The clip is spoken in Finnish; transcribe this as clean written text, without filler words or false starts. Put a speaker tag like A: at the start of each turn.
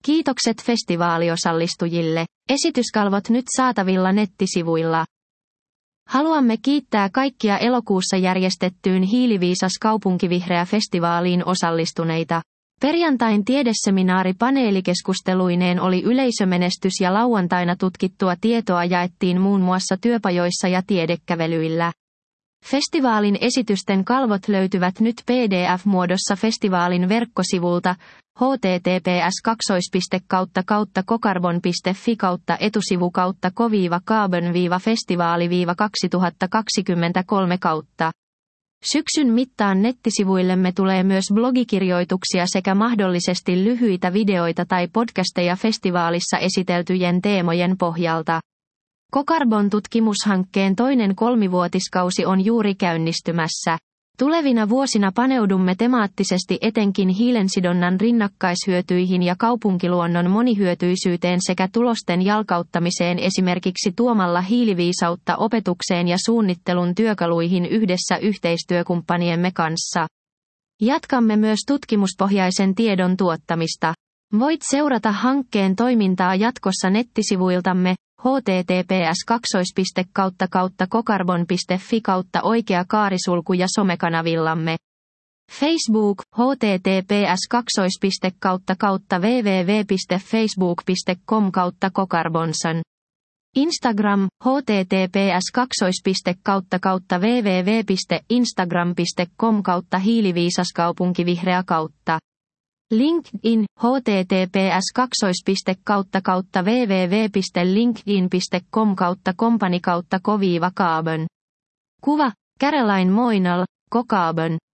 A: Kiitokset festivaaliosallistujille. Esityskalvot nyt saatavilla nettisivuilla. Haluamme kiittää kaikkia elokuussa järjestettyyn Hiiliviisas kaupunkivihreä festivaaliin osallistuneita. Perjantain tiedeseminaari paneelikeskusteluineen oli yleisömenestys ja lauantaina tutkittua tietoa jaettiin muun muassa työpajoissa ja tiedekävelyillä. Festivaalin esitysten kalvot löytyvät nyt PDF-muodossa festivaalin verkkosivulta https://ko-carbon.fi/etusivu/carbon-festivaali-2023. Syksyn mittaan nettisivuillemme tulee myös blogikirjoituksia sekä mahdollisesti lyhyitä videoita tai podcasteja festivaalissa esiteltyjen teemojen pohjalta. Co-Carbon-tutkimushankkeen toinen kolmivuotiskausi on juuri käynnistymässä. Tulevina vuosina paneudumme temaattisesti etenkin hiilensidonnan rinnakkaishyötyihin ja kaupunkiluonnon monihyötyisyyteen sekä tulosten jalkauttamiseen esimerkiksi tuomalla hiiliviisautta opetukseen ja suunnittelun työkaluihin yhdessä yhteistyökumppaniemme kanssa. Jatkamme myös tutkimuspohjaisen tiedon tuottamista. Voit seurata hankkeen toimintaa jatkossa nettisivuiltamme https://cocarbon.fi/oikea-kaarisulku ja somekanavillamme. Facebook https://www.facebook.com/cocarbonson. Instagram https://www.instagram.com/hiiliviisaskaupunkivihreä. LinkedIn https://www.linkedin.com/company/co-carbon. Kuva Caroline Moynal, Co-Carbon.